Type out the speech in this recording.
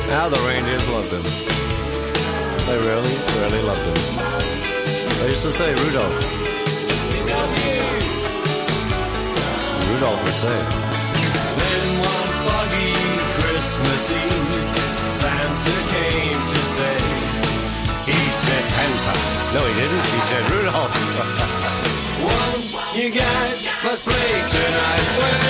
Now the reindeers loved him. They really, really loved him. They used to say, Rudolph. We love you. Rudolph would say it. Then one foggy Christmas Eve, Santa came to say, he said Santa. No, he didn't. He said Rudolph. won't you get my sleigh tonight? Well,